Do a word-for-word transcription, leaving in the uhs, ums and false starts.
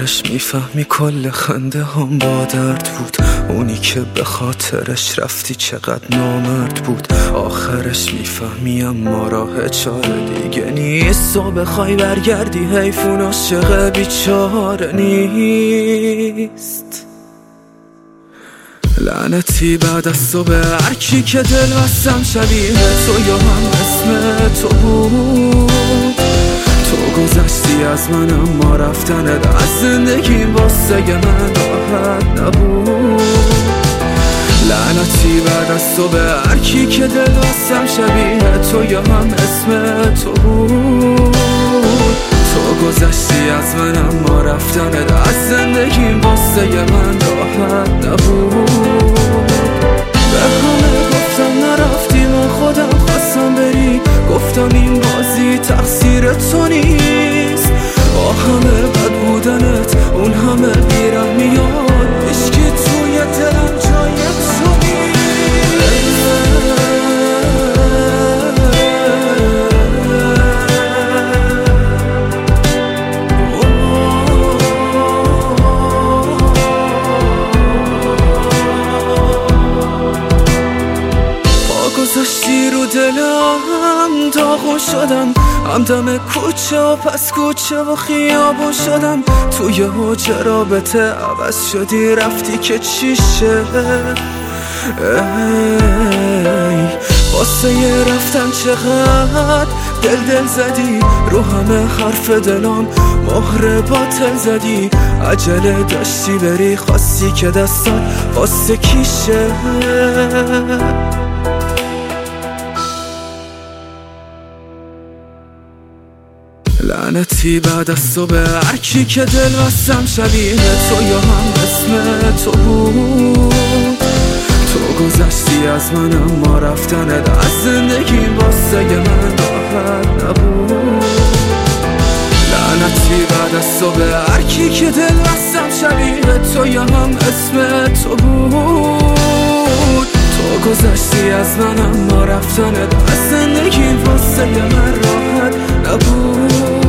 آخرش میفهمی کل خنده هم با درد بود. اونی که به خاطرش رفتی چقدر نامرد بود. آخرش میفهمی اما راه چاره دیگه نیست. و بخوای برگردی حیفون عاشق بیچاره نیست. لعنتی بعد از تو به هرکی که دل بستم شبیه تو یا هم اسم تو بود. تو گذشتی از من اما رفتنت از زندگیم واسه من راحت نبود. لعنتی بعد از تو به هرکی که دل بستم شبیه تو یا هم اسم تو بود. تو گذشتی از من اما رفتنت از زندگیم واسه من راحت نبود. به همه گفتم نرفتی من خودم خواستم بری. گفتم این بازی تقصیر تو نیست. با همه بد بودنت اون همه بیرحمیات عشقی توی دلم جای تو نیست. گذاشتی رو دلم داغون شدم. همدم کوچه و پس کوچه و خیابون شدم. توی حجره رابطه عوض شدی رفتی که چیشه. ای واسه یه رفتن چقدر دل دل زدی. رو همه حرف دلم مهر باطل زدی. عجله داشتی بری خواستی که دستات واسه کیشه. لعنتی بعد از تو به هرکی که دل بستم شبیه تو یا هم اسم تو بود. تو گذشتی از من اما رفتنت از زندگیم واسه من راحت نبود. لعنتی بعد از تو به هرکی که دل بستم شبیه تو یا هم اسم تو بود. تو گذشتی از من اما رفتنت از زندگیم واسه من راحت نبود.